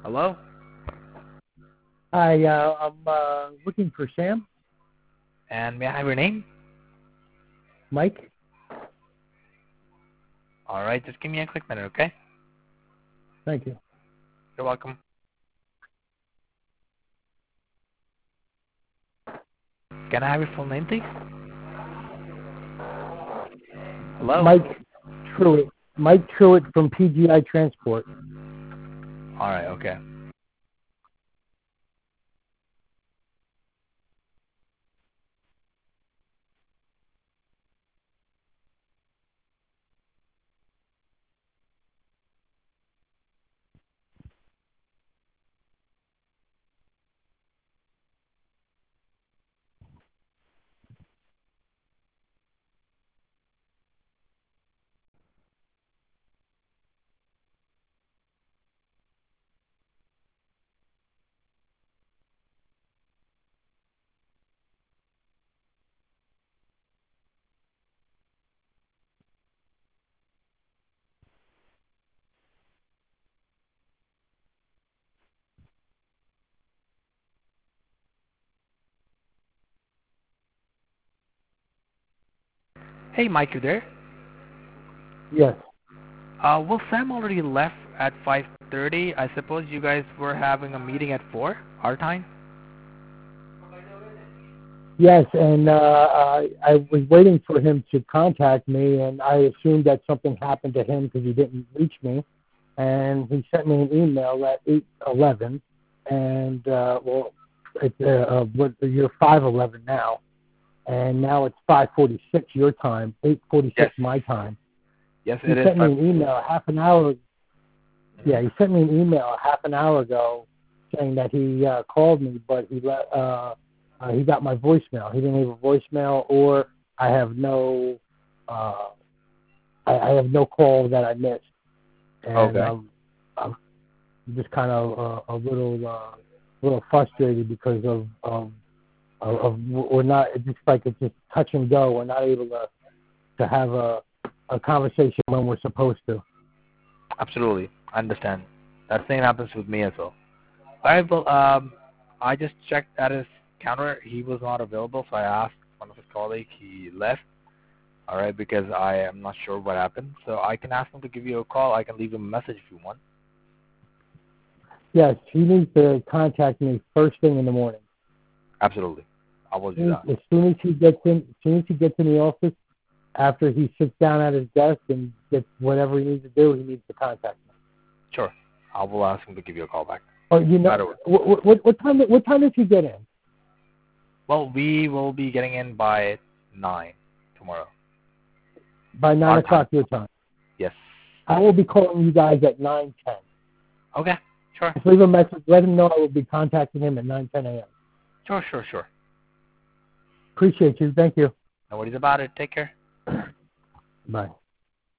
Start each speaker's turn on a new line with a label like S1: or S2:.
S1: Hello?
S2: Hi, I'm looking for Sam.
S1: And may I have your name?
S2: Mike?
S1: Alright, just give me a quick minute, okay?
S2: Thank you.
S1: You're welcome. Can I have your full name, please? Hello?
S2: Mike Truitt. Mike Truitt from PGI Transport.
S1: Alright, okay. Hey, Mike, you there?
S2: Yes.
S1: Well, Sam already left at 5:30. I suppose you guys were having a meeting at 4, our time?
S2: Yes, and I was waiting for him to contact me, and I assumed that something happened to him because he didn't reach me. And he sent me an email at 8:11, and you're 5:11 now, and now it's 5:46 your time, 8:46
S1: Yes.
S2: my time.
S1: Yes,
S2: He
S1: it is.
S2: sent me an email half an hour. Yeah, he sent me an email half an hour ago saying that he called me, but he got my voicemail. He didn't leave a voicemail, or I have no I have no call that I missed, and
S1: Okay.
S2: I'm just kind of a little frustrated because of we're not. It's just like it's just touch and go. We're not able to have a conversation when we're supposed to.
S1: Absolutely. I understand. That same happens with me as well. Alright, well, I just checked at his counter. He was not available, so I asked one of his colleagues. He left. Alright, because I am not sure what happened. So I can ask him to give you a call. I can leave him a message if you want.
S2: Yes, he needs to contact me first thing in the morning.
S1: Absolutely. I will do that.
S2: As soon as he gets in the office, after he sits down at his desk and gets whatever he needs to do, he needs to contact me.
S1: Sure. I will ask him to give you a call back.
S2: Oh, you know, what time does he get in?
S1: Well, we will be getting in by 9 tomorrow.
S2: By 9 o'clock your time.
S1: Yes.
S2: I will be calling you guys at 9:10.
S1: Okay. Sure.
S2: Just leave a message. Let him know I will be contacting him at 9:10 a.m.
S1: Sure.
S2: Appreciate you. Thank you.
S1: No worries about it. Take care.
S2: Bye.